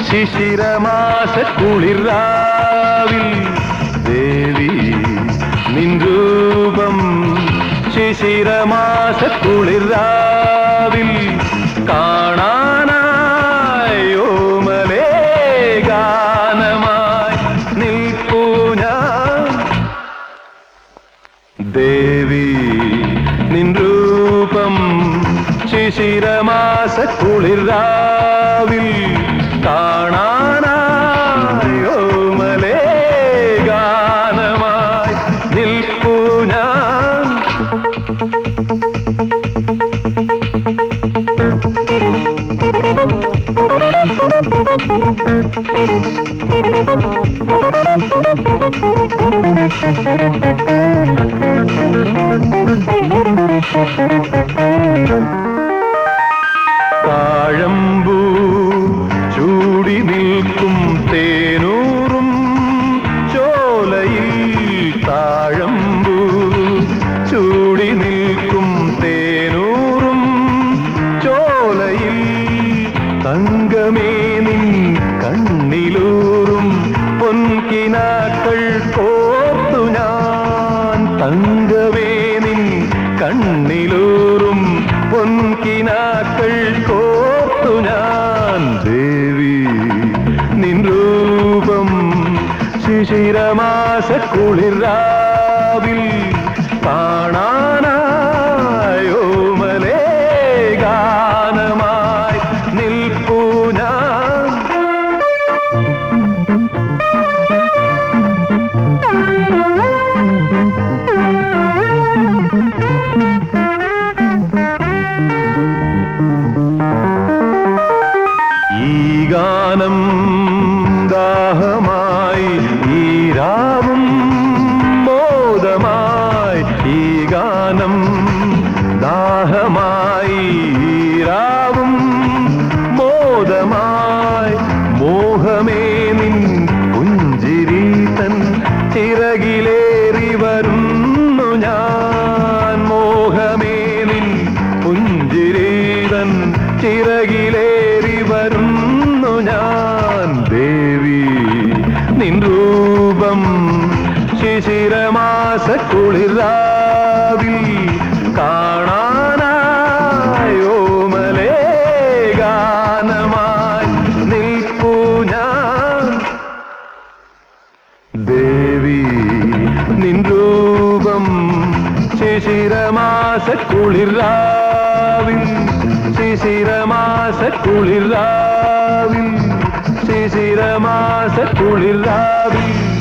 ശിശിരമാസ കുളിർരാവിൽ ദേവി നിൻ രൂപം ശിശിരമാസ കുളിർരാവിൽ കാണാനായി ഓമലേ ഗാനമായി നിൽപ്പൂ ഞാൻ ദേവി നിൻ രൂപം ശിശിരമാസ കുളിർരാവിൽ കാണാനായി ഓമലേ ഗാനമായി നിൽപ്പൂ ഞാൻ താഴമ്പൂ ചൂടി നിൽക്കും തേനൂറും ചോലയിൽ താഴമ്പൂ ചൂടി നിൽക്കും തേനൂറും ചോലയിൽ തങ്കമേ നിൻ കണ്ണിലൂറും പൊൻകിനാക്കൾ കോർത്തു ഞാൻ തങ്കമേ നിൻ കണ്ണിലൂറും പൊൻകിനാക്കൾ കോർത്തു ഞാൻ ദേവി നിൻ രൂപം ശിശിരമാസ കുളിർരാവിൽ കാണാനായി ഓമലേ ഗാനമായി നിൽപ്പൂ ഞാൻ ഈ ഗാനം ദാഹമായി ഈ രാവും മോദമായി ഈ ഗാനം ദാഹമായി ഈ രാവും മോദമായി മോഹമേ നിൻ പുഞ്ചിരി തൻ ചിറകിലേറി വരുന്നു ഞാൻ മോഹമേ നിൻ പുഞ്ചിരി തൻ ചിറകിലേറി വരുന്നു ഞാൻ ദേവി നിൻ രൂപം ശിശിരമാസ കുളിർരാവിൽ കാണാനായി ഓമലേ ഗാനമായി നിൽപ്പൂ ഞാൻ ദേവി നിൻ രൂപം ശിശിരമാസ കുളിർരാവിൽ ശിശിരമാസ കുളിർരാവിൽ ശിശിരമാസ കുളിർരാവിൽ